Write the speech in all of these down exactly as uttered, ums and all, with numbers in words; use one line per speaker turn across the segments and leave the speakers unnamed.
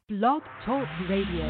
Blog Talk Radio.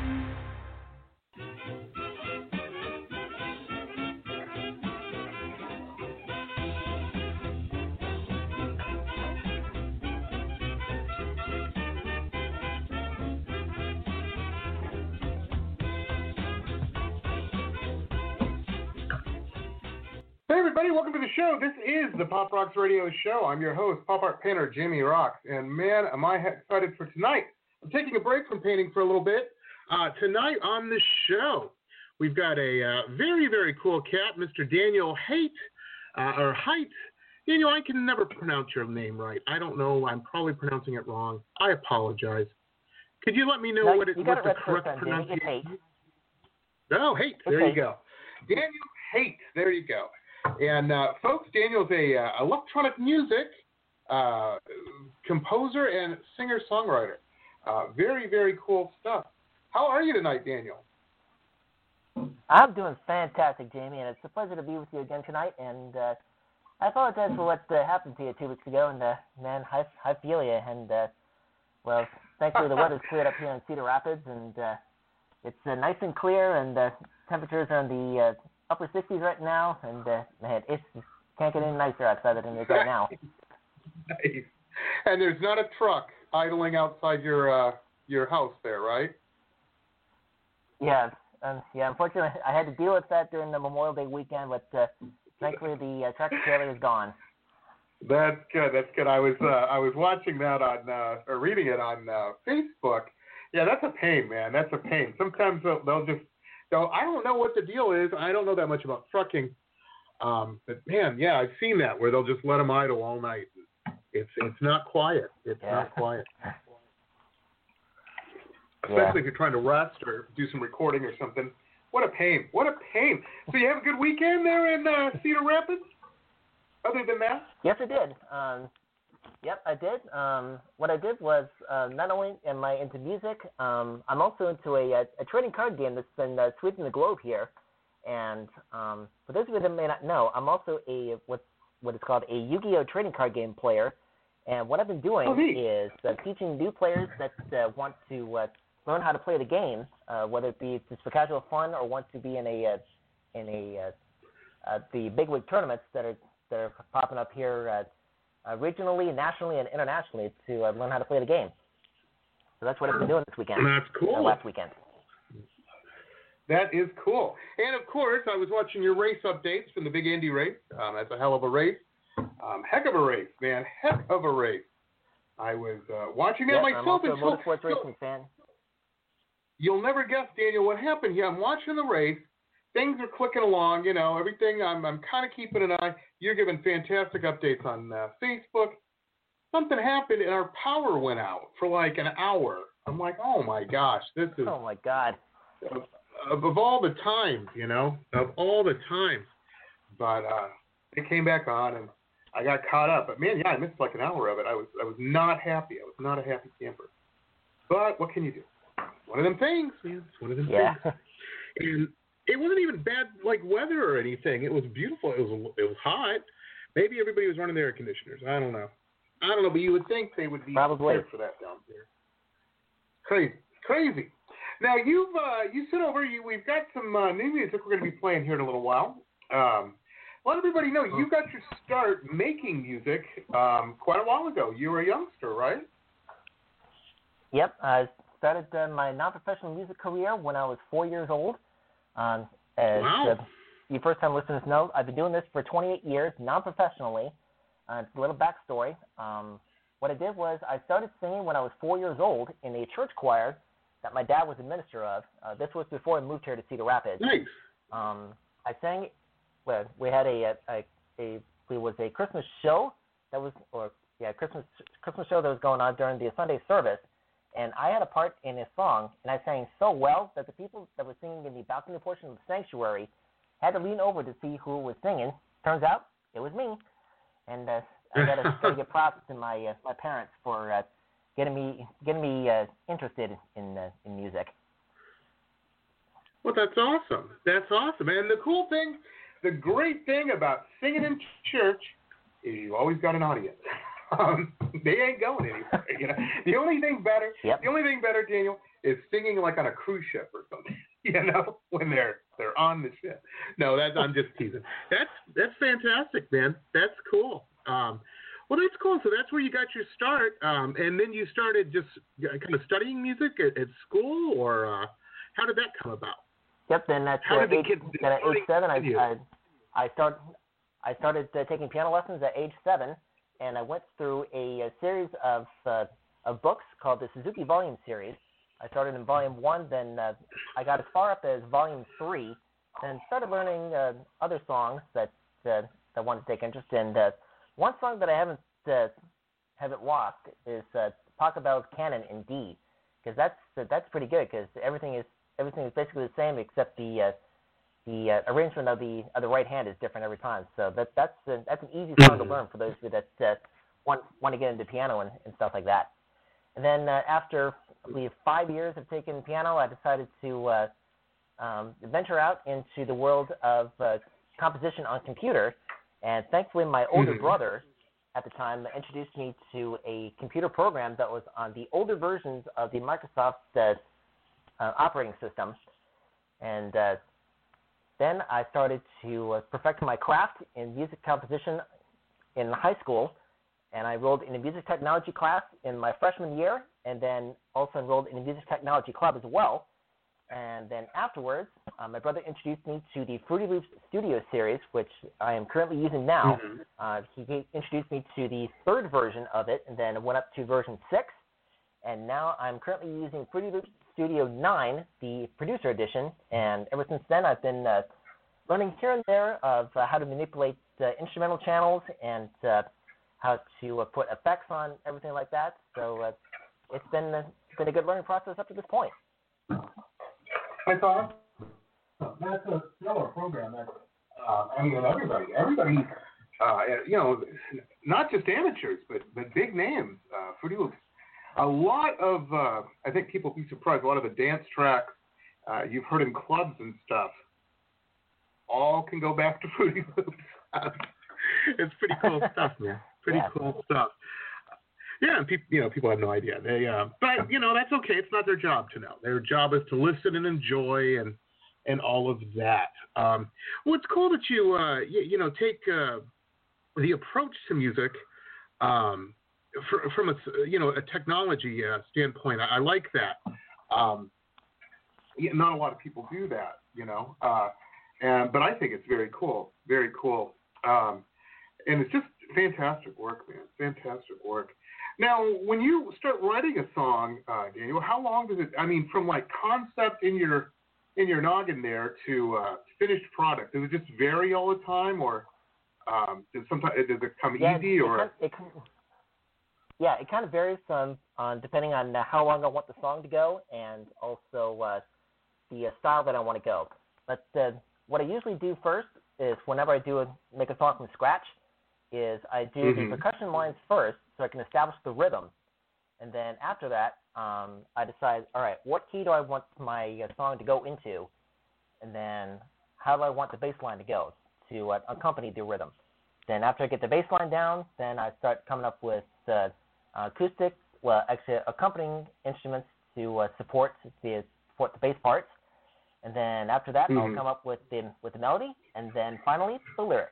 Hey everybody, welcome to the show. This is the Pop Rocks Radio Show. I'm your host, Pop Art Painter Jamie Rocks, and man, am I excited for tonight. I'm taking a break from painting for a little bit. Uh, tonight on the show, we've got a uh, very, very cool cat, Mister Daniel Haight, uh, or Haight. Daniel, I can never pronounce your name right. I don't know. I'm probably pronouncing it wrong. I apologize. Could you let me know
no,
what, it, what the correct pronunciation is? Oh, Haight. There
it's
you go. Daniel Haight. There you go. And uh, folks, Daniel's a uh, electronic music uh, composer and singer-songwriter. Uh, very, very cool stuff. How are you tonight, Daniel?
I'm doing fantastic, Jamie, and it's a pleasure to be with you again tonight. And uh, I apologize for what uh, happened to you two weeks ago. And uh, man, I, I feel you. And uh, well, thankfully the weather's cleared up here in Cedar Rapids, and uh, it's uh, nice and clear, and uh, temperatures are in the uh, upper sixties right now, and uh, man, it can't get any nicer outside than it is right now.
Nice. And there's not a truck idling outside your uh, your house there, right?
Yeah, um, yeah. Unfortunately, I had to deal with that during the Memorial Day weekend, but uh, thankfully the uh, tractor trailer is gone.
That's good. That's good. I was uh, I was watching that on uh, or reading it on uh, Facebook. Yeah, that's a pain, man. That's a pain. Sometimes they'll, they'll just So I don't know what the deal is. I don't know that much about trucking. Um, but, man, yeah, I've seen that where they'll just let them idle all night. It's it's not quiet. It's
yeah.
not quiet. Especially yeah. if you're trying to rest or do some recording or something. What a pain. What a pain. So you have a good weekend there in uh, Cedar Rapids? Other than that?
Yes, I did. Um, Yep, I did. Um, what I did was uh, not only am I into music, um, I'm also into a, a, a trading card game that's been uh, sweeping the globe here. And um, for those of you that may not know, I'm also a what what is called a Yu-Gi-Oh! Trading card game player. And what I've been doing
oh,
is uh, teaching new players that uh, want to uh, learn how to play the game, uh, whether it be just for casual fun or want to be in a uh, in a uh, uh, the bigwig tournaments that are that are popping up here. Uh, Uh, regionally, nationally, and internationally to uh, learn how to play the game. So that's what I've been doing this weekend.
That's cool.
Uh, last weekend.
That is cool. And, of course, I was watching your race updates from the Big Indy race. Um, that's a hell of a race. Um, heck of a race, man. Heck of a race. I was uh, watching that
yep,
myself.
I'm also a
so,
motorsports
so,
racing fan.
You'll never guess, Daniel, what happened here. I'm watching the race. Things are clicking along, you know, everything. I'm I'm kind of keeping an eye. You're giving fantastic updates on uh, Facebook. Something happened and our power went out for like an hour. I'm like, oh my gosh, this is.
Oh my God.
Of, of, of all the times, you know, of all the times. But uh, it came back on and I got caught up. But man, yeah, I missed like an hour of it. I was I was not happy. I was not a happy camper. But what can you do? One of them things, man. It's one of them
yeah.
things. And it wasn't even bad, like, weather or anything. It was beautiful. It was it was hot. Maybe everybody was running their air conditioners. I don't know. I don't know, but you would think they would be
Probably.
prepared for that down there. Crazy, crazy. Now you've uh, you sit over. You we've got some uh, new music we're going to be playing here in a little while. Um, let everybody know you got your start making music um, quite a while ago. You were a youngster, right?
Yep, I started uh, my non-professional music career when I was four years old. Um, as
wow.
uh, you first-time listeners know, I've been doing this for twenty-eight years, non-professionally. Uh, it's a little backstory. Um, what I did was I started singing when I was four years old in a church choir that my dad was a minister of. Uh, this was before I moved here to Cedar Rapids.
Nice.
Um, I sang. Well, we had a a, a it was a Christmas show that was, or yeah, Christmas Christmas show that was going on during the Sunday service. And I had a part in a song, and I sang so well that the people that were singing in the balcony portion of the sanctuary had to lean over to see who was singing. Turns out it was me, and uh, I got to give props to my uh, my parents for uh, getting me getting me uh, interested in uh, in music.
Well, that's awesome. That's awesome, and the cool thing, the great thing about singing in church is you always got an audience. Um, they ain't going anywhere. You know, the only thing better,
yep.
the only thing better, Daniel, is singing like on a cruise ship or something. You know, when they're they're on the ship. No, that's I'm just teasing. That's that's fantastic, man. That's cool. Um, well, that's cool. So that's where you got your start, um, and then you started just kind of studying music at, at school, or uh, how did that come about?
Yep. Then at,
how
uh,
did
age,
the kids
then at age seven, I, I I started I started uh, taking piano lessons at age seven. And I went through a, a series of uh, of books called the Suzuki Volume Series. I started in Volume One, then uh, I got as far up as Volume Three, and started learning uh, other songs that uh, that I wanted to take interest in. Uh, one song that I haven't uh, haven't lost is uh, Pachelbel's Canon in D, because that's uh, that's pretty good. Because everything is everything is basically the same except the uh, the uh, arrangement of the of the right hand is different every time. So that that's uh, that's an easy song to learn for those who that uh, want want to get into piano and, and stuff like that. And then uh, after I believe five years of taking piano, I decided to uh, um, venture out into the world of uh, composition on computer. And thankfully, my older
mm-hmm.
brother at the time introduced me to a computer program that was on the older versions of the Microsoft uh, uh, operating system. And uh, then I started to uh, perfect my craft in music composition in high school, and I enrolled in a music technology class in my freshman year, and then also enrolled in a music technology club as well. And then afterwards, uh, my brother introduced me to the Fruity Loops Studio series, which I am currently using now.
Mm-hmm.
Uh, he gave, introduced me to the third version of it, and then went up to version six. And now I'm currently using Fruity Loops Studio nine, the producer edition. And ever since then, I've been uh, learning here and there of uh, how to manipulate uh, instrumental channels and uh, how to uh, put effects on everything like that. So uh, it's been, uh, been a good learning process up to this point.
I thought that's a stellar program. That, uh, I mean, everybody, everybody, uh, you know, not just amateurs, but, but big names. Uh, Fruity Loops. A lot of, uh, I think people will be surprised, a lot of the dance tracks uh, you've heard in clubs and stuff all can go back to Fruity Loops. It's pretty cool stuff, man. Pretty
yeah.
cool stuff. Yeah, and people, you know, people have no idea. They, uh, but you know, that's okay. It's not their job to know. Their job is to listen and enjoy and and all of that. Um, well, it's cool that you, uh, you, you know, take uh, the approach to music um, for, from a, you know, a technology uh, standpoint. I, I like that. Um, yeah, not a lot of people do that, you know. Uh, and but I think it's very cool. Very cool. Um, and it's just fantastic work, man. Fantastic work. Now, when you start writing a song, uh, Daniel, how long does it? I mean, from like concept in your in your noggin there to uh, finished product, does it just vary all the time, or um, does sometimes does it come
yeah,
easy?
It,
or
it, it, yeah, it kind of varies on, on depending on uh, how long I want the song to go, and also uh, the uh, style that I want to go. But uh, what I usually do first is whenever I do a, make a song from scratch, is I do
mm-hmm.
the percussion lines first so I can establish the rhythm. And then after that, um, I decide, all right, what key do I want my uh, song to go into? And then how do I want the bass line to go to uh, accompany the rhythm? Then after I get the bass line down, then I start coming up with uh, acoustic, well, actually accompanying instruments to uh, support the support the bass parts. And then after that,
mm-hmm.
I'll come up with the with the melody, and then finally the lyrics.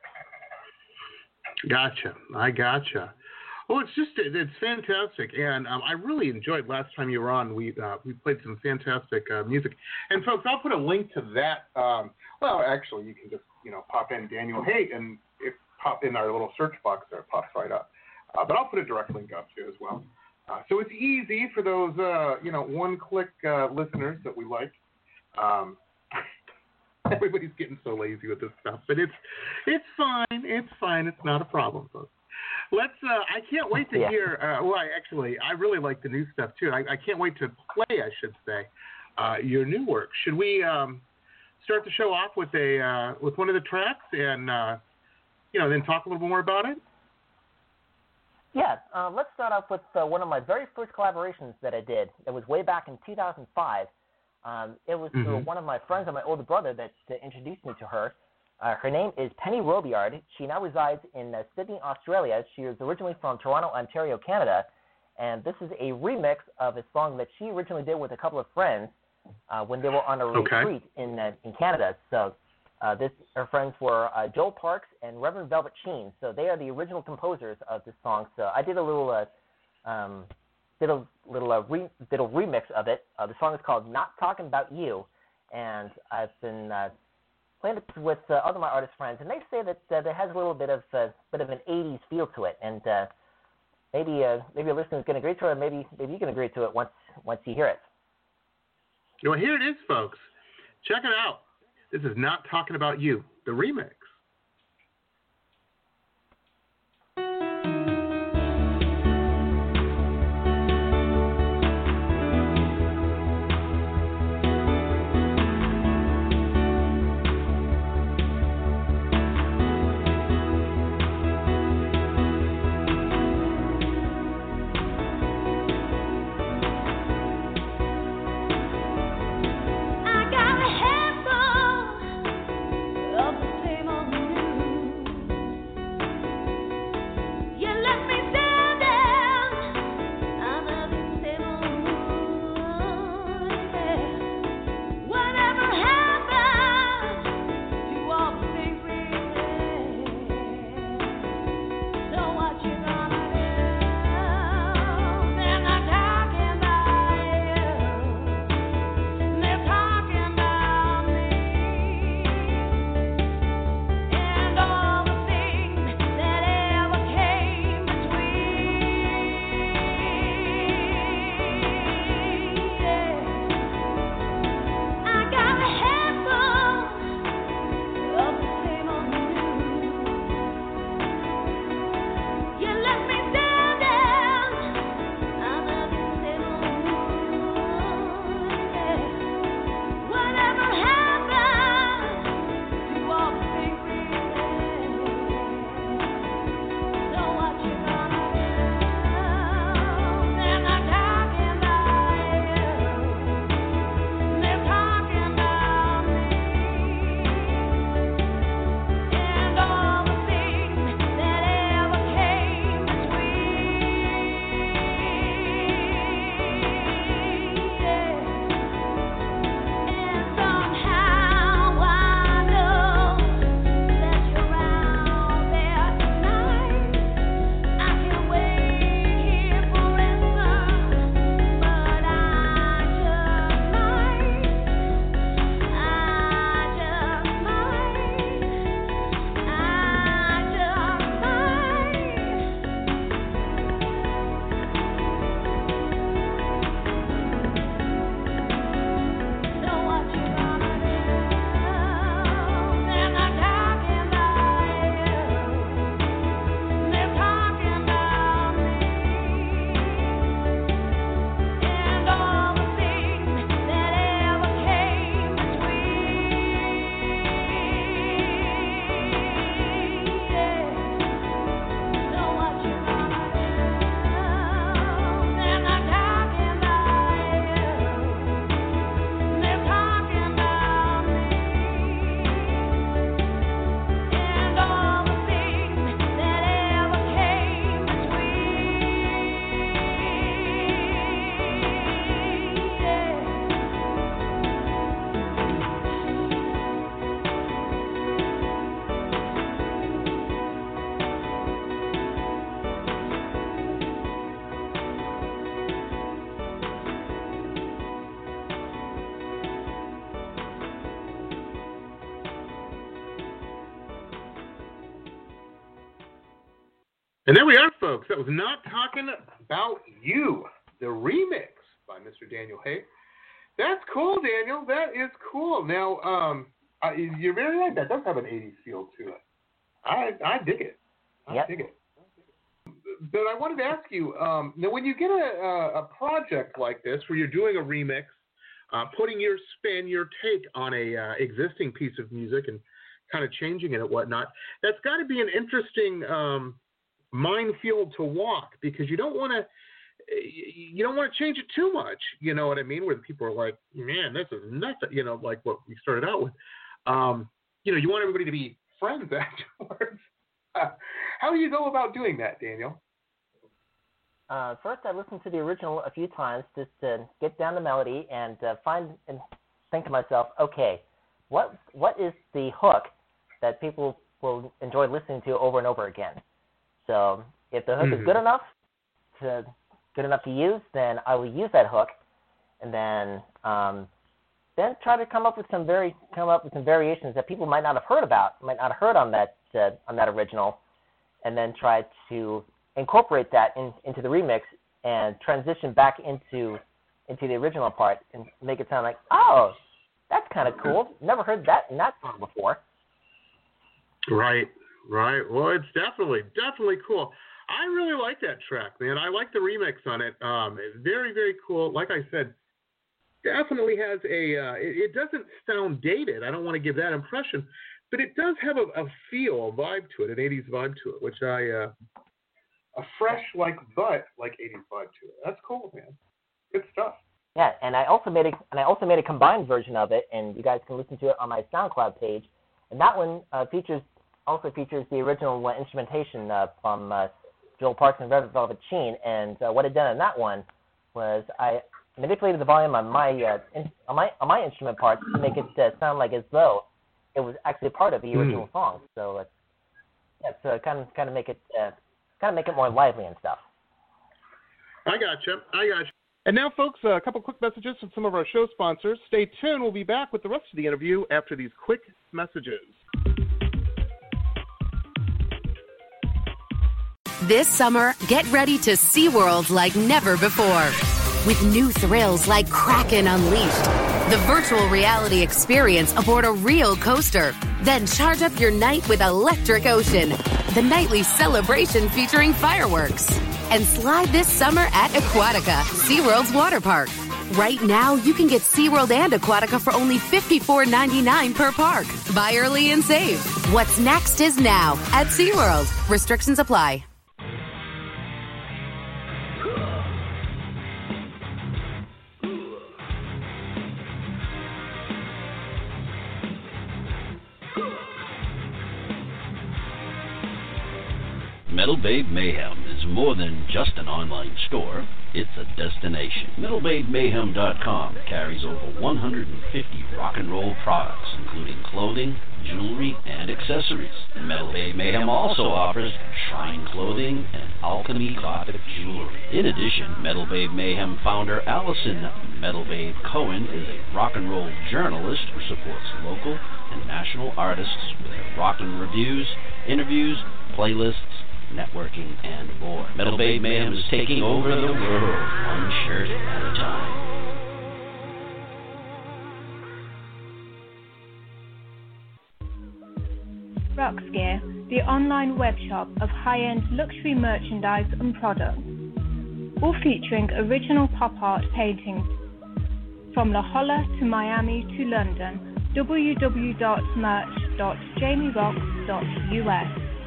Gotcha. I gotcha. Well, it's just it's fantastic, and um, I really enjoyed last time you were on. We uh, we played some fantastic uh, music, and folks, I'll put a link to that. Um, well, actually, you can just you know pop in Daniel Haight, and it pop in our little search box there, it pops right up. Uh, but I'll put a direct link up too as well. Uh, so it's easy for those uh, you know one-click uh, listeners that we like. Um, Everybody's getting so lazy with this stuff, but it's it's fine. It's fine. It's not a problem, folks. Let's. Uh, I can't wait to
yeah.
hear. Uh, well, I actually, I really like the new stuff too. I, I can't wait to play. I should say, uh, your new work. Should we um, start the show off with a uh, with one of the tracks, and uh, you know, then talk a little bit more about it?
Yeah. Uh, let's start off with uh, one of my very first collaborations that I did. It was way back in two thousand five. Um, it was
mm-hmm.
through one of my friends and my older brother that uh, introduced me to her. Uh, her name is Penny Robillard. She now resides in uh, Sydney, Australia. She is originally from Toronto, Ontario, Canada. And this is a remix of a song that she originally did with a couple of friends uh, when they were on a
okay.
retreat in uh, in Canada. So uh, this her friends were uh, Joel Parks and Reverend Velvet Sheen. So they are the original composers of this song. So I did a little uh, um, did a little uh, re- did a remix of it. Uh, the song is called "Not Talking About You," and I've been uh, playing it with uh, other of my artist friends, and they say that uh, it has a little bit of uh, bit of an eighties feel to it, and uh, maybe uh, maybe a listener can agree to it, or maybe maybe you can agree to it once once you hear it.
Well, here it is, folks. Check it out. This is Not Talking About You, the remix. And there we are, folks. That was Not Talking About You, the remix by Mister Daniel Hay. That's cool, Daniel. That is cool. Now, um, I, you're very right. That does have an eighties feel to it. I I dig it. I
yep.
dig it. But I wanted to ask you, um, now when you get a, a, a project like this where you're doing a remix, uh, putting your spin, your take on a uh, existing piece of music and kind of changing it and whatnot, that's got to be an interesting um, minefield to walk, because you don't want to you don't want to change it too much. You know what I mean? Where people are like, man, this is nuts. You know, like what we started out with. Um, you know, you want everybody to be friends afterwards. Uh, how do you go about doing that, Daniel?
Uh, first, I listened to the original a few times just to get down the melody and uh, find and think to myself, okay, what what is the hook that people will enjoy listening to over and over again? So if the hook mm-hmm. is good enough to good enough to use, then I will use that hook, and then um, then try to come up with some very come up with some variations that people might not have heard about, might not have heard on that uh, on that original, and then try to incorporate that in, into the remix and transition back into into the original part and make it sound like, oh, that's kind of cool. Never heard that in that song before.
Right, right. Well, it's definitely, definitely cool. I really like that track, man. I like the remix on it. Um, it's very, very cool. Like I said, definitely has a, uh, it, it doesn't sound dated. I don't want to give that impression, but it does have a, a feel, a vibe to it, an eighties vibe to it, which I, uh, a fresh, like, but, like, eighties vibe to it. That's cool, man. Good stuff.
Yeah, and I also made a, and I also made a combined version of it, and you guys can listen to it on my SoundCloud page. And that one uh, features, also features the original uh, instrumentation uh, from uh, Joel Parks and Red Velvet Sheen. And uh, what I'd done in that one was I manipulated the volume on my uh, in, on my on my instrument parts to make it uh, sound like as though it was actually part of the original mm. song. So uh, yeah, so kind of kind of make it uh, kind of make it more lively and stuff.
I gotcha. I gotcha. And now, folks, a couple quick messages from some of our show sponsors. Stay tuned. We'll be back with the rest of the interview after these quick messages.
This summer, get ready to SeaWorld like never before. With new thrills like Kraken Unleashed, the virtual reality experience aboard a real coaster. Then charge up your night with Electric Ocean, the nightly celebration featuring fireworks. And slide this summer at Aquatica, SeaWorld's water park. Right now, you can get SeaWorld and Aquatica for only fifty-four ninety-nine per park. Buy early and save. What's next is now at SeaWorld. Restrictions apply.
Metal Babe Mayhem is more than just an online store, it's a destination. Metal Babe Mayhem dot com carries over one hundred fifty rock and roll products, including clothing, jewelry, and accessories. Metal Babe Mayhem also offers shrine clothing and alchemy gothic jewelry. In addition, Metal Babe Mayhem founder Allison Metal Babe Cohen is a rock and roll journalist who supports local and national artists with her rock and reviews, interviews, playlists, networking, and more. Metal Babe Mayhem is taking over the world, one shirt at a time.
Roxgear, the online web shop of high-end luxury merchandise and products, all featuring original pop art paintings from La Jolla to Miami to London. w w w dot merch dot jamie roxx dot u s.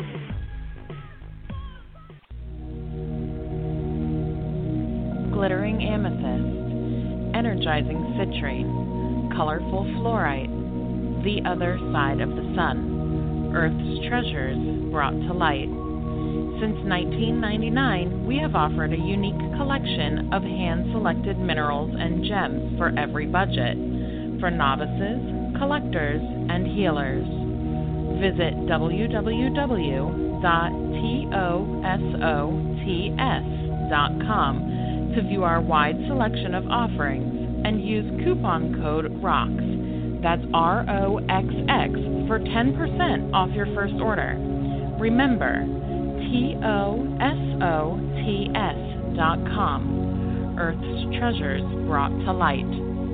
Glittering amethyst, energizing citrine, colorful fluorite, the other side of the sun, Earth's treasures brought to light. Since nineteen ninety-nine, we have offered a unique collection of hand-selected minerals and gems for every budget, for novices, collectors, and healers. Visit w w w dot tosots dot com to view our wide selection of offerings and use coupon code ROXX, that's R O X X, for ten percent off your first order. Remember, T O S O T S dot com, Earth's treasures brought to light.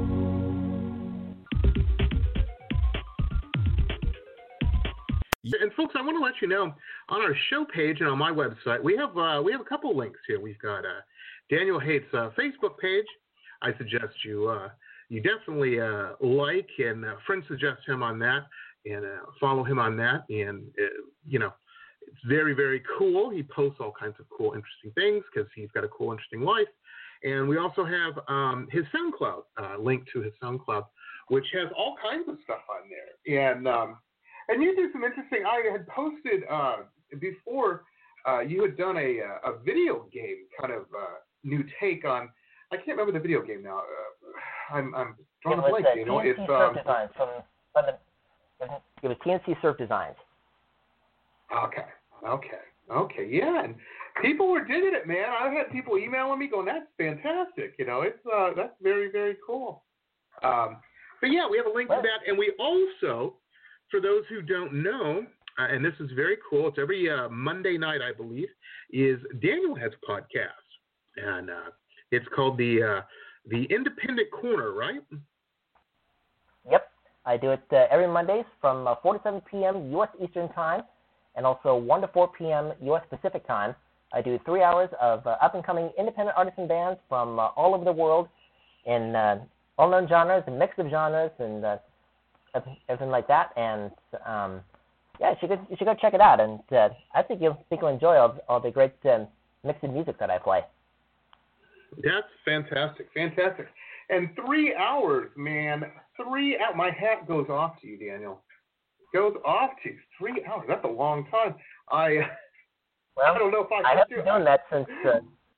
And folks, I want to let you know, on our show page and on my website, we have uh, we have a couple links here. We've got uh, Daniel Haight's uh, Facebook page. I suggest you uh, you definitely uh, like and uh, friend suggest him on that and uh, follow him on that. And uh, you know, it's very very cool. He posts all kinds of cool, interesting things because he's got a cool, interesting life. And we also have um, his SoundCloud uh, link to his SoundCloud, which has all kinds of stuff on there. And um, And you do some interesting. I had posted uh, before. Uh, you had done a a video game kind of uh, new take on. I can't remember the video game now. Uh, I'm I'm drawing a blank. You know,
it's T N C Surf um, Designs from, from the. It was T N C Surf Designs.
Okay. Okay. Okay. Yeah, and people were digging it, man. I had people emailing me going, "That's fantastic." You know, it's uh, that's very very cool. Um, but yeah, we have a link to that, and we also, for those who don't know. Uh, and this is very cool. It's every uh, Monday night, I believe, is Daniel has a podcast. And uh, it's called the uh, the Independent Corner, right?
Yep. I do it uh, every Mondays from uh, four to seven p.m. U S Eastern Time and also one to four p.m. U S Pacific Time. I do three hours of uh, up-and-coming independent artists and bands from uh, all over the world in uh, all-known genres, a mix of genres, and uh, everything like that. And... Um, Yeah, you should, go, you should go check it out, and uh, I think you'll think you'll enjoy all, all the great um, mixed music that I play.
That's fantastic, fantastic. And three hours, man, three hours. My hat goes off to you, Daniel. Goes off to you. Three hours. That's a long time. I
well,
I don't know if I.
I have
do
been doing that since. Uh,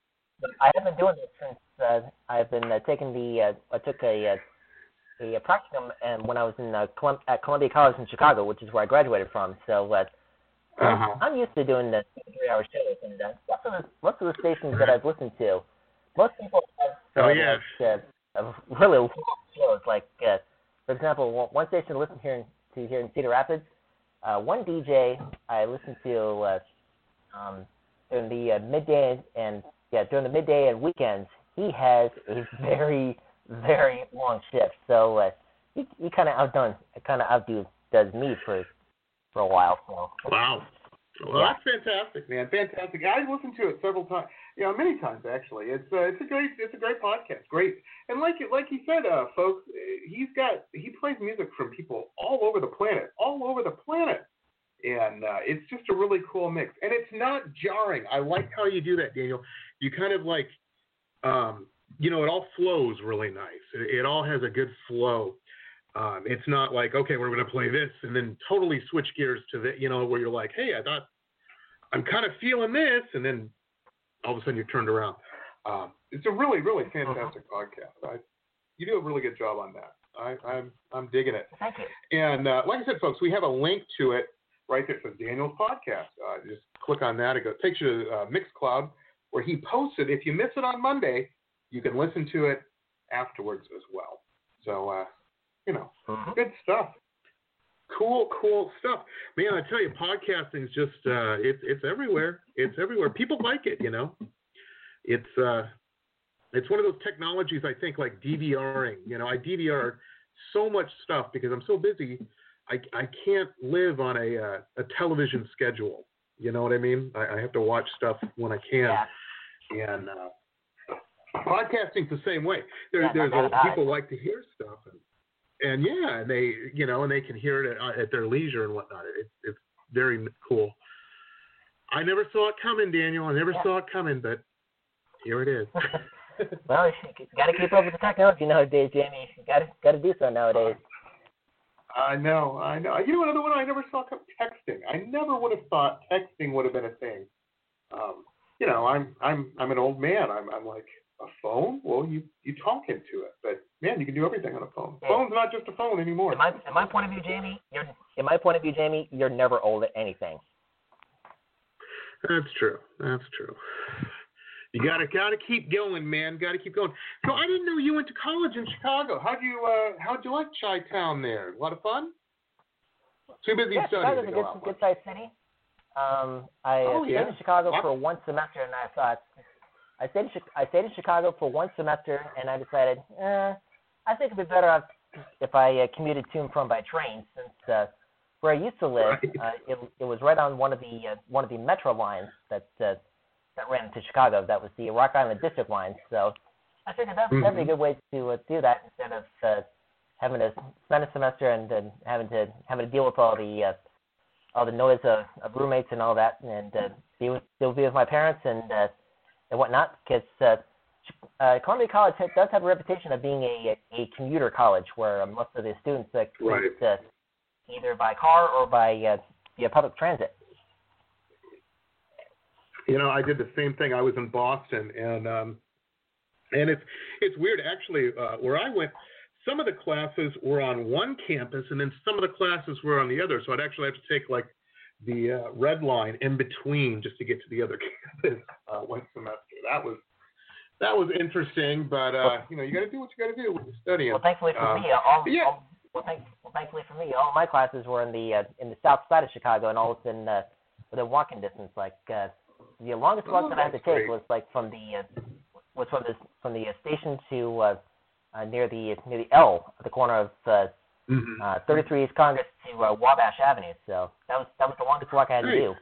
I have been doing it since uh, I've been uh, taking the. Uh, I took a. Uh, a practicum and when I was in uh, Colum- at Columbia College in Chicago, which is where I graduated from. So uh, uh-huh. I'm used to doing the three-hour shows, and uh, most of the most of the stations that I've listened to, most people have uh,
oh, yeah.
like, uh, really long shows. Like, uh, for example, one station I listened here in, to here in Cedar Rapids, uh, one D J I listened to uh, um, during the uh, midday and yeah during the midday and weekends. He has a very very long shift, so uh, he, he kind of outdone, kind of outdo does me for for a while. So.
Wow, well, yeah. That's fantastic, man, fantastic. I've listened to it several times, you know, many times actually. It's uh, it's a great it's a great podcast, great. And like like he said, uh, folks, he's got he plays music from people all over the planet, all over the planet, and uh, it's just a really cool mix. And it's not jarring. I like how you do that, Daniel. You kind of like. Um, You know, it all flows really nice. It, it all has a good flow. Um, it's not like, okay, we're going to play this and then totally switch gears to the, you know, where you're like, hey, I thought I'm kind of feeling this, and then all of a sudden you're turned around. Um, it's a really, really fantastic uh-huh. podcast. I, you do a really good job on that. I, I'm I'm digging it.
Thank you.
And uh, like I said, folks, we have a link to it right there. It says Daniel's podcast. Uh, just click on that. It goes, takes you to uh, Mixcloud, where he posted. If you miss it on Monday, you can listen to it afterwards as well. So, uh, you know, mm-hmm. good stuff. Cool, cool stuff. Man, I tell you, podcasting is just, uh, it's it's everywhere. It's everywhere. People like it, you know. It's uh, it's one of those technologies, I think, like DVRing. You know, I D V R so much stuff because I'm so busy, I, I can't live on a, uh, a television schedule. You know what I mean? I, I have to watch stuff when I can. Yeah. And, uh, podcasting's the same way. There,
yeah,
there's a, people like to hear stuff, and, and yeah, and they, you know, and they can hear it at, at their leisure and whatnot. It, it's very cool. I never saw it coming, Daniel. I never yeah. saw it coming, but here it is.
Well, you got to keep up with the technology nowadays, Jamie. You got to got to do so nowadays.
I know, I know. You know, another one I never saw come texting. I never would have thought texting would have been a thing. Um, you know, I'm I'm I'm an old man. I'm I'm like. A phone? Well, you, you talk into it, but man, you can do everything on a phone. Yeah. Phone's not just a phone anymore.
In my, in my point of view, Jamie, you're in my point of view, Jamie, you're never old at anything.
That's true. That's true. You gotta gotta keep going, man. Gotta keep going. So I didn't know you went to college in Chicago. How'd you uh, how'd you like Chi-Town there? A lot of fun? Too busy
yeah,
studying.
Chicago's a good, good sized city. Um, I
oh,
stayed
yeah.
in Chicago
what?
for one semester, and I thought. I stayed, in, I stayed in Chicago for one semester, and I decided, eh, I think it'd be better off if I uh, commuted to and from by train, since uh, where I used to live,
right.
uh, it, it was right on one of the uh, one of the metro lines that uh, that ran into Chicago. That was the Rock Island District line. So I figured that would
mm-hmm.
be a good way to uh, do that instead of uh, having to spend a semester and uh, having to having to deal with all the uh, all the noise of, of roommates and all that, and uh, be with still be with my parents and. Uh, and whatnot, because uh, uh, Columbia College does have a reputation of being a, a commuter college where uh, most of the students uh,
right.
uh, either by car or by uh, via public transit.
You know, I did the same thing. I was in Boston, and um, and it's it's weird actually. Uh, where I went, some of the classes were on one campus, and then some of the classes were on the other. So I'd actually have to take like the uh, red line in between just to get to the other campus uh, one semester. That was that was interesting, but uh, you know, you got to do what you got to do when you're studying.
Well, thankfully for
um,
me, all,
yeah.
all well, thank, well, thankfully for me, all my classes were in the uh, in the south side of Chicago, and all within uh, within walking distance. Like uh, the longest walk
oh,
that I had to take
great.
was like from the uh, was from the from the uh, station to uh, uh, near the near the L at the corner of uh,
mm-hmm.
uh, thirty-three East Congress to uh, Wabash Avenue. So that was that was the longest walk I had
nice.
to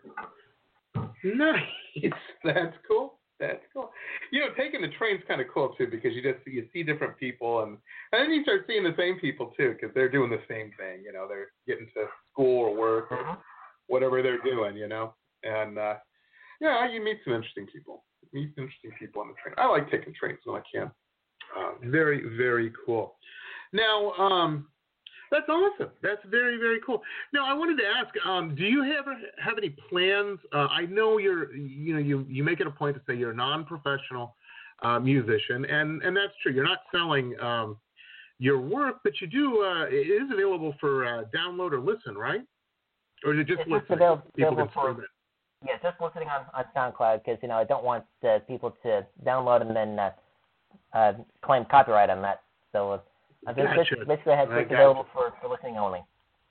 do.
Nice. That's cool. That's cool. You know, taking the train's kind of cool too, because you just you see different people, and and then you start seeing the same people too, because they're doing the same thing. You know, they're getting to school or work or
Mm-hmm.
whatever they're doing. You know, and uh, yeah, you meet some interesting people. Meet interesting people on the train. I like taking trains when I can. Uh, very very cool. Now, um, that's awesome. That's very, very cool. Now, I wanted to ask, um, do you have have any plans? Uh, I know you're, you know, you, you make it a point to say you're a non-professional uh, musician, and, and that's true. You're not selling um, your work, but you do. Uh, it is available for uh, download or listen, right? Or is it just
It's
listening?
just available,
People
available
can
for,
stream it.
yeah, just listening on, on SoundCloud, because you know I don't want uh, people to download and then uh, uh, claim copyright on that. So. Uh, I just
Gotcha.
basically had
I
it's
gotcha.
available for, for listening only.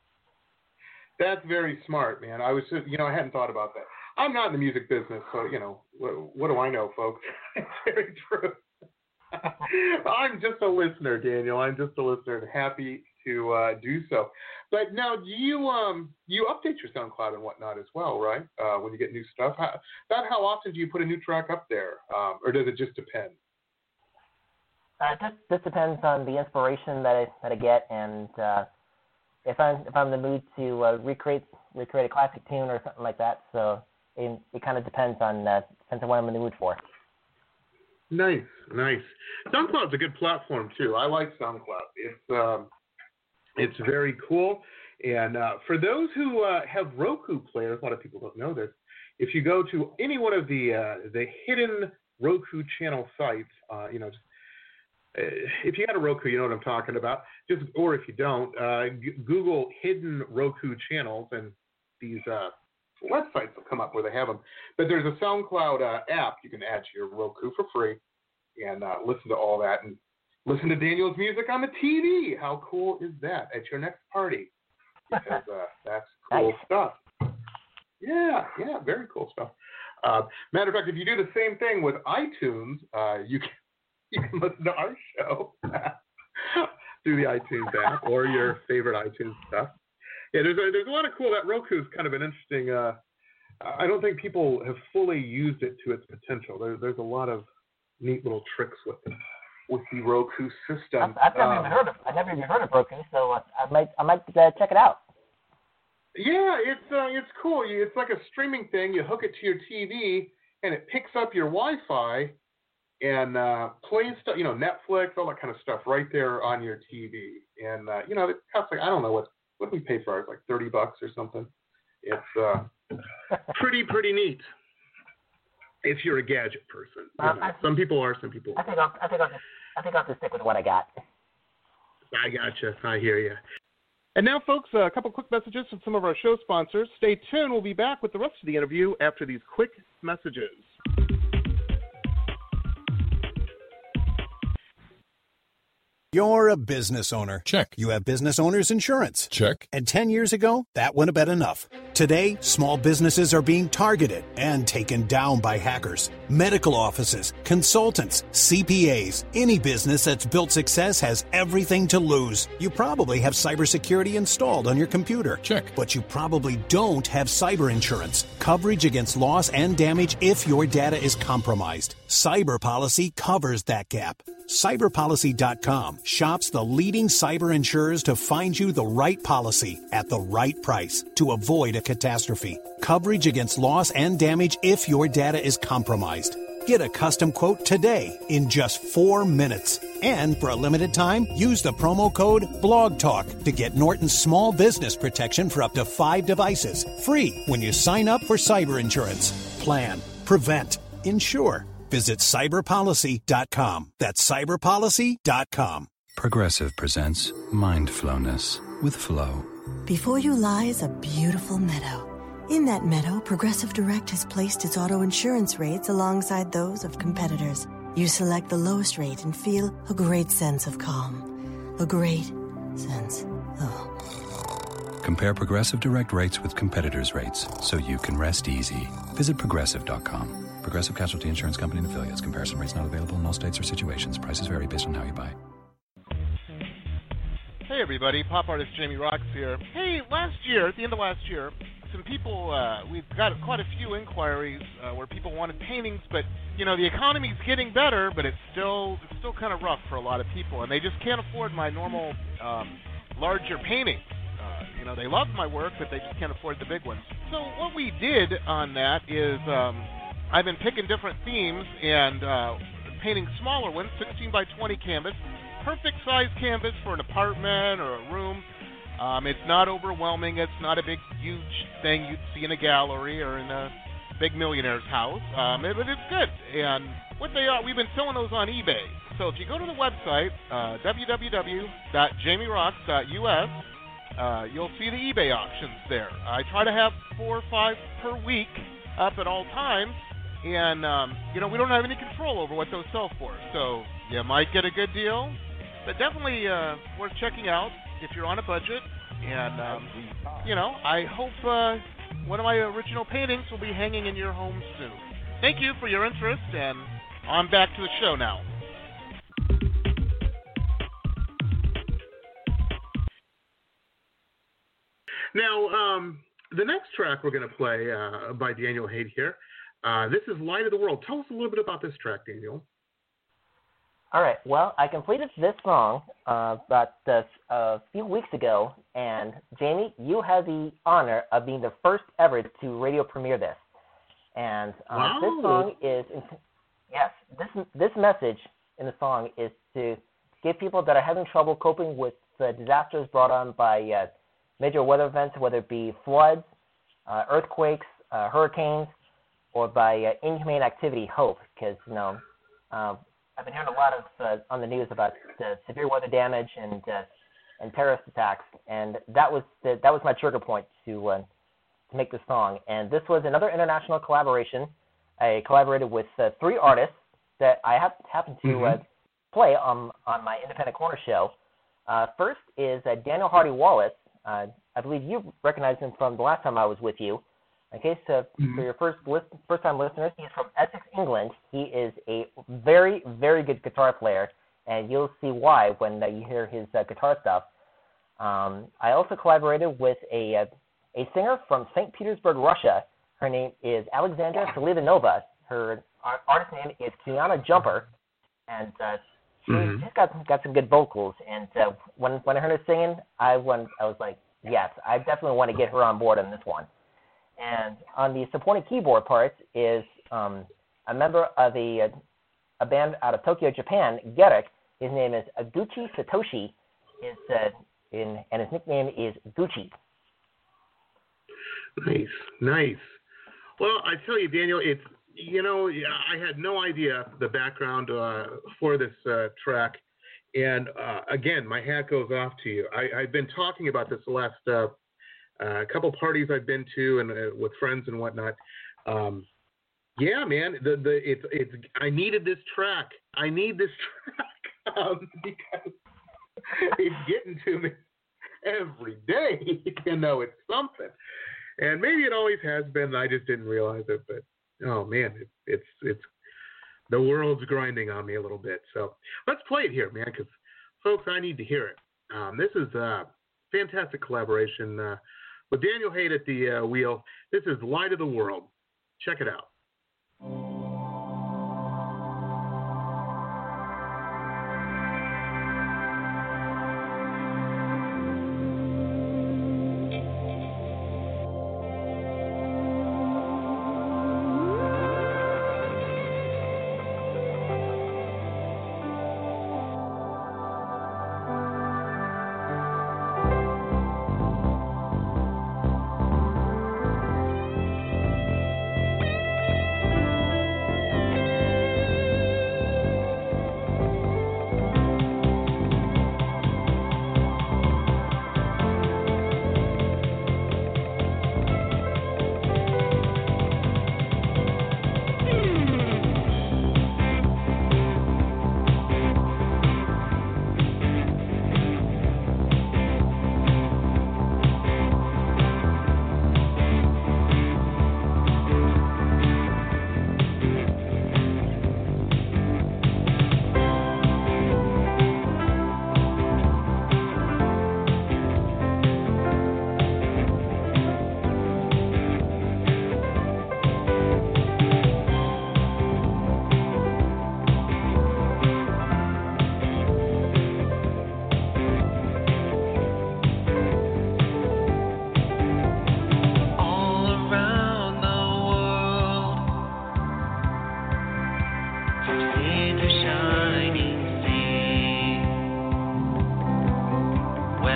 That's very smart, man. I was, just, you know, I hadn't thought about that. I'm not in the music business, so you know, what, what do I know, folks? It's very true. I'm just a listener, Daniel. I'm just a listener, and happy to uh, do so. But now, do you um you update your SoundCloud and whatnot as well, right? Uh, when you get new stuff, how, about how often do you put a new track up there, um, or does it just depend?
Uh, this, this depends on the inspiration that I that I get, and uh, if I'm if I'm in the mood to uh, recreate recreate a classic tune or something like that. So it, it kind of depends on uh, depends on what I'm in the mood for.
Nice, nice. SoundCloud's a good platform too. I like SoundCloud. It's um, it's very cool. And uh, for those who uh, have Roku players, a lot of people don't know this. If you go to any one of the uh, the hidden Roku channel sites, uh, you know. Just, if you got a Roku, you know what I'm talking about. Just, or if you don't, uh, g- Google hidden Roku channels, and these uh, websites will come up where they have them. But there's a SoundCloud uh, app you can add to your Roku for free, and uh, listen to all that, and listen to Daniel's music on the T V. How cool is that at your next party? Because uh, that's cool
Nice.
stuff. Yeah, yeah, very cool stuff. Uh, matter of fact, if you do the same thing with iTunes, uh, you can. You can listen to our show through the iTunes app or your favorite iTunes stuff. Yeah, there's a, there's a lot of cool. That Roku is kind of an interesting. Uh, I don't think people have fully used it to its potential. There, there's a lot of neat little tricks with it, with the Roku system.
I've, I've never
um,
even heard of I never even heard of Roku, so uh, I might I might uh, check it out.
Yeah, it's uh, it's cool. You, it's like a streaming thing. You hook it to your T V, and it picks up your Wi-Fi. And uh, plays stuff, you know, Netflix, all that kind of stuff, right there on your T V. And uh, you know, it costs like I don't know what what do we pay for ours, like thirty bucks or something. It's uh, pretty pretty neat if you're a gadget person. You
Uh,
know,
I,
some people are, some people.
I think I'll I think I'll just I think I'll just stick with what I got.
I gotcha. I hear you. And now, folks, a couple quick messages from some of our show sponsors. Stay tuned. We'll be back with the rest of the interview after these quick messages.
You're a business owner.
Check.
You have business owner's insurance.
Check.
And ten years ago, that wouldn't have been enough. Today, small businesses are being targeted and taken down by hackers. Medical offices, consultants, C P As, any business that's built success has everything to lose. You probably have cybersecurity installed on your computer.
Check.
But you probably don't have cyber insurance. Coverage against loss and damage if your data is compromised. Cyber Policy covers that gap. cyber policy dot com shops the leading cyber insurers to find you the right policy at the right price to avoid a catastrophe. Coverage against loss and damage if your data is compromised. Get a custom quote today in just four minutes. And for a limited time, use the promo code BLOGTALK to get Norton's small business protection for up to five devices, free when you sign up for cyber insurance. Plan, prevent, insure. Visit cyber policy dot com. That's cyber policy dot com.
Progressive presents Mindfulness with Flow.
Before you lies a beautiful meadow. In that meadow, Progressive Direct has placed its auto insurance rates alongside those of competitors. You select the lowest rate and feel a great sense of calm. A great sense of...
Compare Progressive Direct rates with competitors' rates so you can rest easy. Visit progressive dot com. Progressive Casualty Insurance Company and Affiliates. Comparison rates not available in all states or situations. Prices vary based on how you buy.
Hey everybody, pop artist Jamie Rocks here. Hey, last year, at the end of last year, some people, uh, we've got quite a few inquiries uh, where people wanted paintings, but, you know, the economy's getting better, but it's still it's still kind of rough for a lot of people, and they just can't afford my normal um, larger paintings. Uh, you know, they love my work, but they just can't afford the big ones. So what we did on that is um, I've been picking different themes and uh, painting smaller ones, sixteen by twenty canvas, perfect size canvas for an apartment or a room. Um, it's not overwhelming. It's not a big, huge thing you'd see in a gallery or in a big millionaire's house. Um, it, but it's good. And what they are, we've been selling those on eBay. So if you go to the website, uh, w w w dot jamie rocks dot u s, uh, you'll see the eBay auctions there. I try to have four or five per week up at all times. And, um, you know, we don't have any control over what those sell for. So you might get a good deal, but definitely uh, worth checking out if you're on a budget. And, um, you know, I hope uh, one of my original paintings will be hanging in your home soon. Thank you for your interest, and I'm back to the show now.
Now, um, the next track we're going to play uh, by Daniel Haidt here, uh, this is Light of the World. Tell us a little bit about this track, Daniel.
All right. Well, I completed this song uh, about uh, a few weeks ago, and Jamie, you had the honor of being the first ever to radio premiere this. And uh,
wow.
this song is, yes, this this message in the song is to give people that are having trouble coping with the disasters brought on by uh, major weather events, whether it be floods, uh, earthquakes, uh, hurricanes, or by uh, inhumane activity, hope, because you know. Uh, I've been hearing a lot of uh, on the news about uh, severe weather damage and uh, and terrorist attacks, and that was the, that was my trigger point to uh, to make this song. And this was another international collaboration. I collaborated with uh, three artists that I have happened to mm-hmm. uh, play on on my Independent Corner show. Uh, first is uh, Daniel Hardy Wallace. Uh, I believe you recognized him from the last time I was with you. Okay, so mm-hmm. for your first list, first-time listeners, he's from Essex, England. He is a very, very good guitar player, and you'll see why when uh, you hear his uh, guitar stuff. Um, I also collaborated with a uh, a singer from Saint Petersburg, Russia. Her name is Alexandra Selivanova. Her art- artist name is Kiana Jumper, and uh, she, mm-hmm. she's got got some good vocals. And uh, when when I heard her singing, I went, I was like, yes, I definitely want to get her on board on this one. And on the supporting keyboard part is um, a member of a, a band out of Tokyo, Japan, Gerik. His name is Gucci Satoshi, is, uh, in, and his nickname is Gucci.
Nice, nice. Well, I tell you, Daniel, it's, you know, I had no idea the background uh, for this uh, track. And, uh, again, my hat goes off to you. I, I've been talking about this the last uh, Uh, a couple parties I've been to and uh, with friends and whatnot. Um, yeah, man, the the it's it's. I needed this track. I need this track um, because it's getting to me every day. You know, it's something, and maybe it always has been. I just didn't realize it. But oh man, it, it's it's the world's grinding on me a little bit. So let's play it here, man, because folks, I need to hear it. Um, this is a fantastic collaboration. Uh, With Daniel Haidt at the uh, wheel, this is Light of the World. Check it out.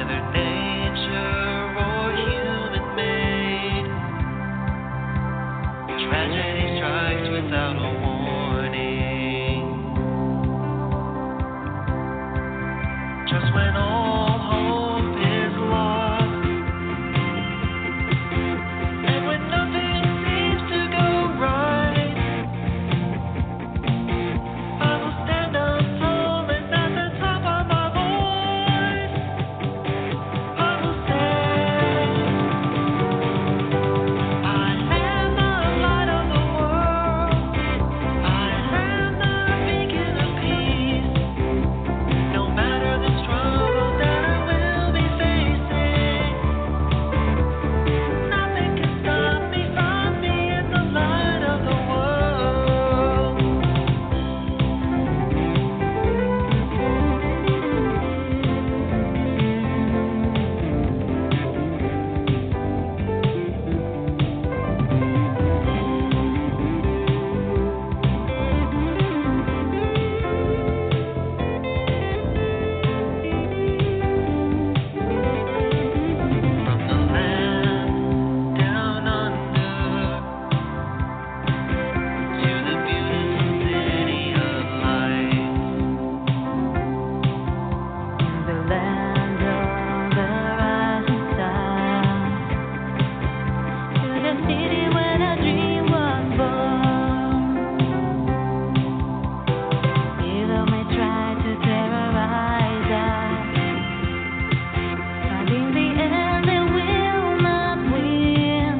whether nature or human-made. Tragedy strikes without a warning. Just when all hope is lost, and when nothing seems to go right, I will stand up tall and at the top of my voice, I will say, I am the light of the world, I am the beacon of peace. No matter the struggle that I will be facing, nothing can stop me from being the light of the world. From the land down under to the beautiful city of light, the land of the rising star, to the city where the dream was born. Evil may try to terrorize us, but in the end they will not win.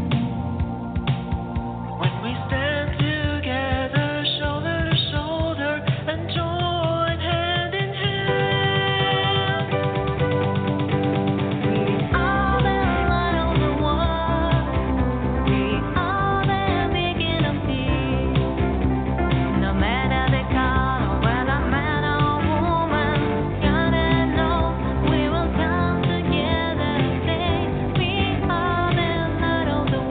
When we stand together, shoulder to shoulder, and join hand in hand, we are the light of the world. We are the beacon of peace. No matter the color, whether man or woman, gotta know we will come together and say we are the light of the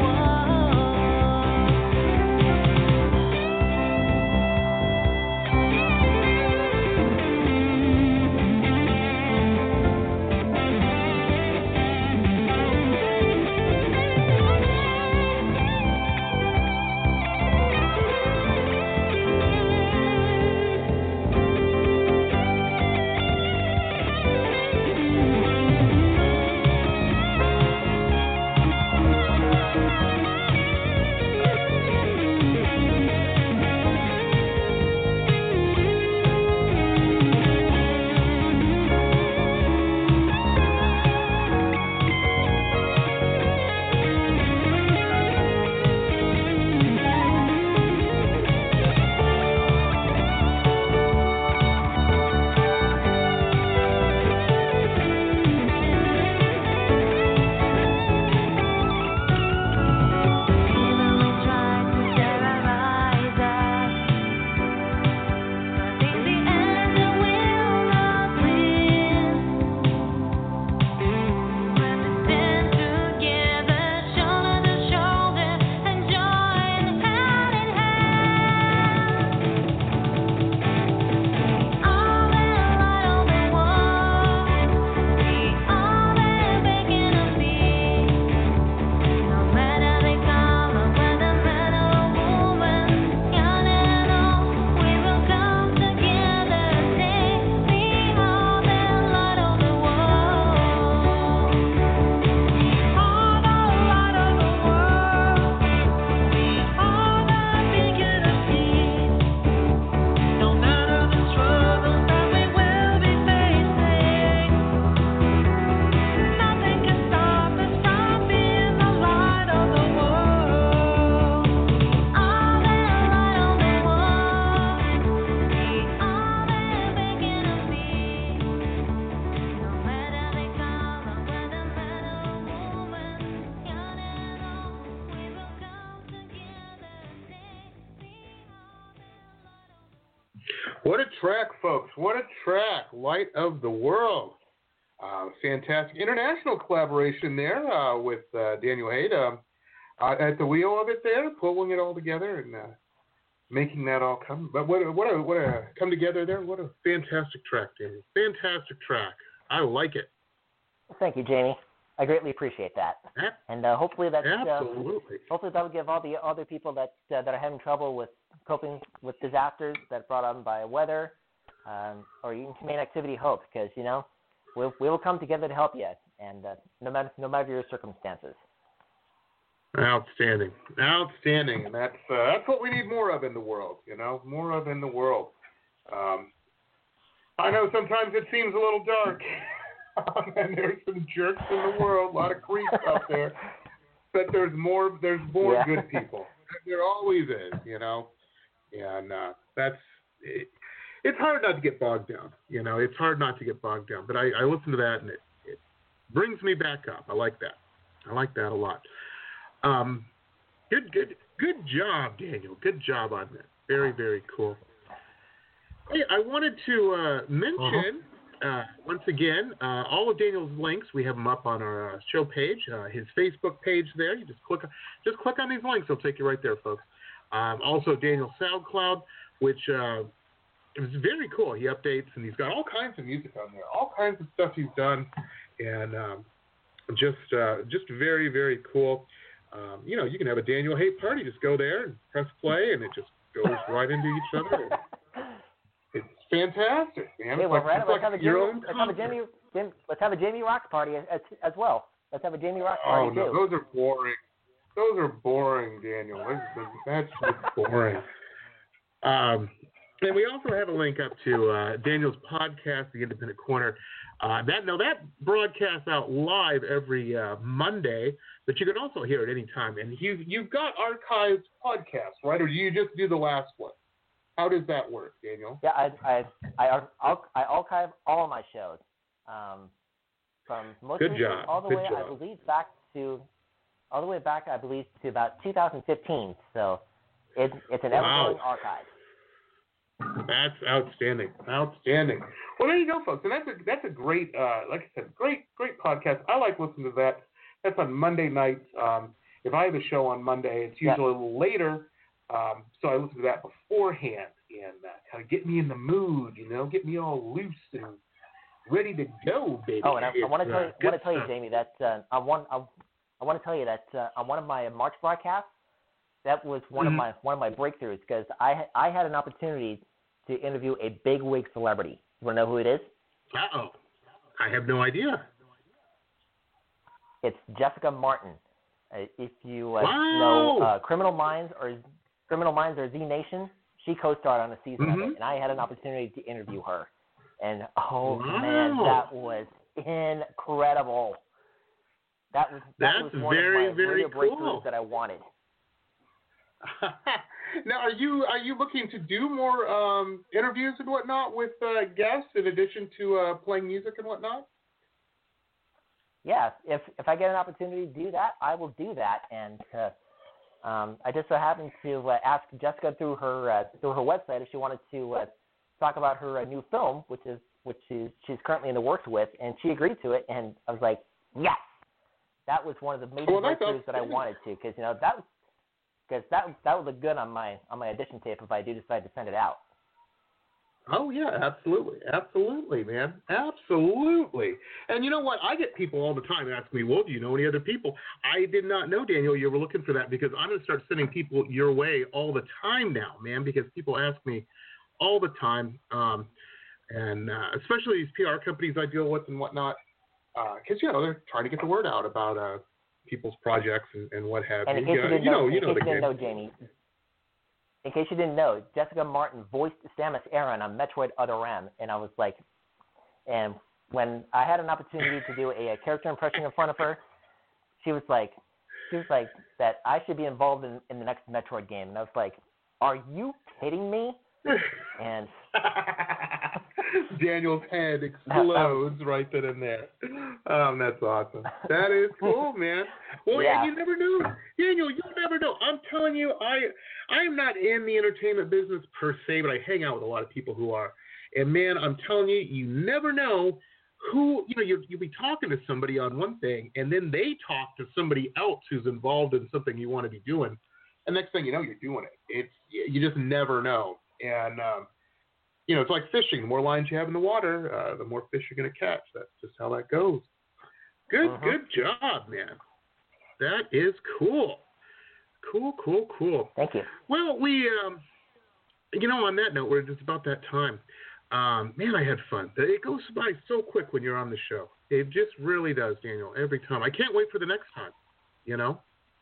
What a track, folks. What a track. Light of the World. Uh, fantastic international collaboration there uh, with uh, Daniel Haid uh, uh, at the wheel of it there, pulling it all together and uh, making that all come. But what a, what a, what a come together there. What a fantastic track, Daniel. Fantastic track. I like it.
Thank you, Jamie. I greatly appreciate that. And uh, hopefully that
Absolutely.
Uh, hopefully that will give all the other people that uh, that are having trouble with coping with disasters that are brought on by weather um, or humane activity hope, because you know we we'll, we will come together to help you, and uh, no matter no matter your circumstances.
Outstanding, outstanding, and that's uh, that's what we need more of in the world. You know, more of in the world. Um, I know sometimes it seems a little dark. Um, and there's some jerks in the world, a lot of creeps out there. But there's more. There's more
yeah.
good people. There always is, you know. And uh, that's. It, it's hard not to get bogged down. You know, it's hard not to get bogged down. But I, I listen to that and it, it brings me back up. I like that. I like that a lot. Um, good, good, good job, Daniel. Good job on that. Very, very cool. Hey, I wanted to uh, mention. Uh-huh. Uh, once again, uh, all of Daniel's links, we have them up on our uh, show page, uh, his Facebook page there. You just click, just click on these links; they'll take you right there, folks. Um, also, Daniel's SoundCloud, which uh, is very cool. He updates, and he's got all kinds of music on there, all kinds of stuff he's done, and um, just, uh, just very, very cool. Um, you know, you can have a Daniel Hate party. Just go there and press play, and it just goes right into each other. It's fantastic, man.
Hey,
it's
well,
like,
right,
it's
let's,
like
have a
your
Jamie,
own
let's have a Jamie. Jim, let's have a Jamie Rocks party as, as well. Let's have a Jamie Rocks party
oh, no,
too.
those are boring. Those are boring, Daniel. That's, that's just boring. Um, and we also have a link up to uh, Daniel's podcast, The Independent Corner. Uh, that no, that broadcasts out live every uh, Monday, but you can also hear it anytime. And you you've got archived podcasts, right? Or do you just do the last one? How does that work, Daniel?
Yeah, I I I, I, I archive all of my shows, um, from most
Good
recent
job.
all the
Good
way
job.
I believe back to all the way back I believe to about two thousand fifteen. So it's it's an
Wow.
ever-growing archive.
That's outstanding, outstanding. Well, there you go, folks, and that's a that's a great, uh, like I said, great great podcast. I like listening to that. That's on Monday nights. Um, if I have a show on Monday, it's usually
Yeah.
a little later, um, so I listen to that beforehand and uh, kind of get me in the mood, you know, get me all loose and ready to go, baby.
Oh, and I, I want to
It's,
tell
uh,
you, I
good
want to tell you,
stuff.
Jamie, that uh, I want I, I want to tell you that uh, on one of my March broadcasts, that was one
Mhm.
of my one of my breakthroughs, because I ha- I had an opportunity to interview a bigwig celebrity. You want to know who it is?
Uh oh, I have no idea.
It's Jessica Martin. Uh, if you uh,
Wow.
know uh, Criminal Minds or Criminal Minds or Z Nation, she co-starred on a season of
Mhm.
it, and I had an opportunity to interview her. And oh
Wow.
man, that was incredible. That was that
That's
was one
very,
of my
very
radio breakthroughs
cool.
that I wanted.
Now, are you are you looking to do more um, interviews and whatnot with uh, guests in addition to uh, playing music and whatnot?
Yeah, if if I get an opportunity to do that, I will do that. And uh, um, I just so happened to uh, ask Jessica through her uh, through her website if she wanted to uh, talk about her uh, new film, which is which is she's currently in the works with, and she agreed to it. And I was like, yes, that was one of the major
Well, that's
breakthroughs that I
outstanding.
wanted to, because you know that because that that would look good on my on my audition tape if I do decide to send it out.
Oh, yeah, absolutely. Absolutely, man. Absolutely. And you know what? I get people all the time ask me, well, do you know any other people? I did not know, Daniel, you were looking for that, because I'm going to start sending people your way all the time now, man, because people ask me all the time, um, and uh, especially these P R companies I deal with and whatnot, because, uh, you know, they're trying to get the word out about uh, people's projects and, and what have
And in
you.
case you
Uh,
didn't
you
know,
know,
in
you know
case
the
you didn't
game.
know, Jamie, in case you didn't know, Jessica Martin voiced Samus Aran on Metroid Other M, and I was like, and when I had an opportunity to do a, a character impression in front of her, she was like, she was like that I should be involved in, in the next Metroid game, and I was like, are you kidding me? And
Daniel's head explodes right then and there. Um, that's awesome. That is cool, man. Well,
Yeah.
and you never know, Daniel. You never know. I'm telling you, I I'm not in the entertainment business per se, but I hang out with a lot of people who are. And man, I'm telling you, you never know who. You know, you you'll be talking to somebody on one thing, and then they talk to somebody else who's involved in something you want to be doing. And next thing you know, you're doing it. It's you just never know. And um, you know, it's like fishing. The more lines you have in the water, uh, the more fish you're going to catch. That's just how that goes. Good,
Uh-huh.
good job, man. That is cool. Cool, cool, cool.
Thank you.
Well, we, um, you know, on that note, we're just about that time. Um, man, I had fun. It goes by so quick when you're on the show. It just really does, Daniel, every time. I can't wait for the next time, you know?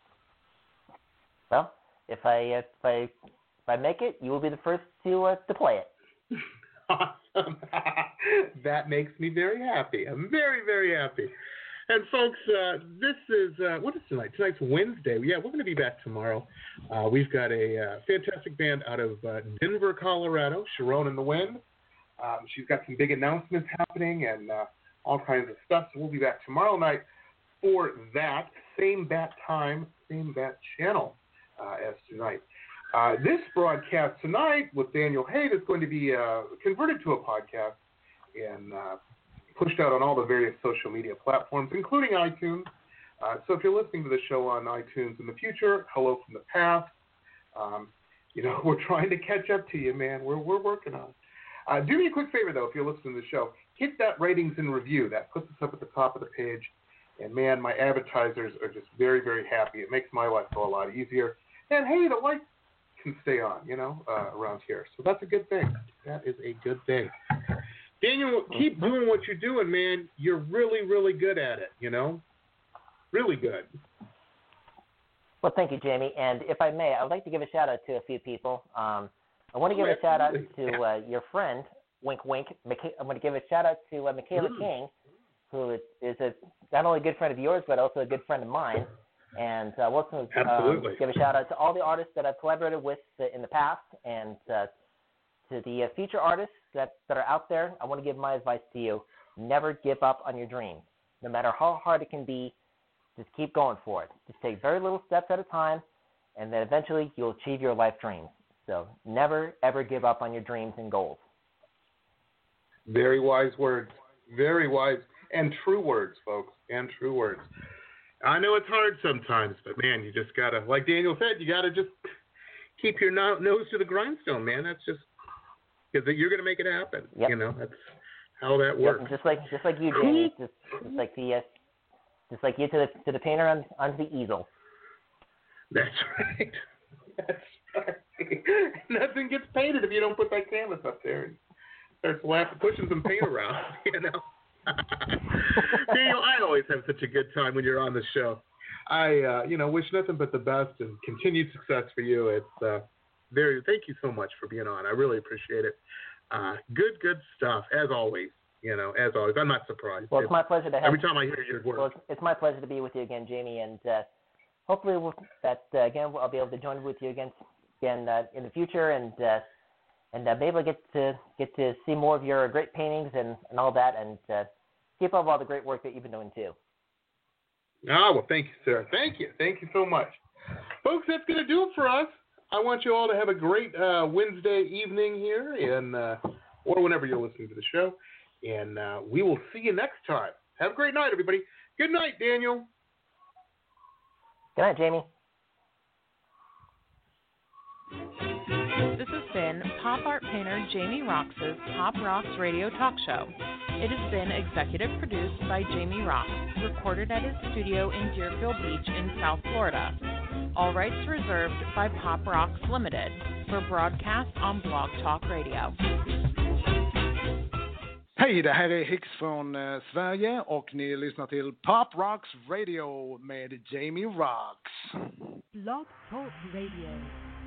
Well, if I if I if I make it, you will be the first to uh, to play it.
Awesome. That makes me very happy. I'm very, very happy. And folks, uh, this is, uh, what is tonight? Tonight's Wednesday. Yeah, we're going to be back tomorrow. Uh, we've got a uh, fantastic band out of uh, Denver, Colorado, Sharon and the Wind. Um, she's got some big announcements happening and uh, all kinds of stuff. So we'll be back tomorrow night for that. Same bat time, same bat channel uh, as tonight. Uh, this broadcast tonight with Daniel Haight is going to be uh, converted to a podcast and uh, pushed out on all the various social media platforms, including iTunes. Uh, so if you're listening to the show on iTunes in the future, hello from the past. Um, you know, we're trying to catch up to you, man. We're we're working on it. Uh, do me a quick favor, though, if you're listening to the show. Hit that ratings and review. That puts us up at the top of the page. And, man, my advertisers are just very, very happy. It makes my life go a lot easier. And, hey, the lights can stay on, you know, uh, around here. So that's a good thing. That is a good thing. Daniel, keep doing what you're doing, man. You're really, really good at it, you know? Really good.
Well, thank you, Jamie. And if I may, I would like to give a shout-out to a few people. Um, I want to give
Oh,
a shout-out
absolutely.
to uh, your friend, Wink Wink. Micha- I'm going to give a shout-out to uh, Michaela
Mm.
King, who is, is a, not only a good friend of yours, but also a good friend of mine. And uh, also um,
Absolutely.
give a shout-out to all the artists that I've collaborated with uh, in the past, and uh, to the uh, future artists that, that are out there. I want to give my advice to you. Never give up on your dreams. No matter how hard it can be, just keep going for it. Just take very little steps at a time, and then eventually you'll achieve your life dreams. So never, ever give up on your dreams and goals.
Very wise words. Very wise and true words, folks, and true words. I know it's hard sometimes, but, man, you just got to, like Daniel said, you got to just keep your no- nose to the grindstone, man. That's just, because you're going to make it happen.
Yep.
You know, that's how that
Yep,
works.
just like just like you, Jamie. Just, just like the uh, just like you to the to the painter on on the easel.
That's right. That's right. Nothing gets painted if you don't put that canvas up there and starts laughing, pushing some paint around, you know. Daniel, I always have such a good time when you're on the show. I, uh, you know, wish nothing but the best and continued success for you. It's uh, very. Thank you so much for being on. I really appreciate it. Uh, good, good stuff as always. You know, as always. I'm not surprised.
Well, it's my pleasure to have.
Every time I hear your work.
Well, it's, it's my pleasure to be with you again, Jamie, and uh, hopefully we'll, that uh, again I'll be able to join with you again again uh, in the future, and uh, and uh, maybe I'll get to get to see more of your great paintings and, and all that, and uh, keep up all the great work that you've been doing too.
Ah, well, thank you, sir. Thank you. Thank you so much. Folks, that's going to do it for us. I want you all to have a great uh, Wednesday evening here, and uh, or whenever you're listening to the show. And uh, we will see you next time. Have a great night, everybody. Good night, Daniel.
Good night, Jamie.
This has been pop art painter Jamie Roxx's Pop Rocks Radio Talk Show. It has been executive produced by Jamie Roxx, recorded at his studio in Deerfield Beach in South Florida. All rights reserved by Pop Rocks Limited for broadcast on Blog Talk Radio.
Hej, det här är Hicks från eh, Sverige och ni lyssnar till Pop Rocks Radio med Jamie Roxx.
Blog Talk Radio.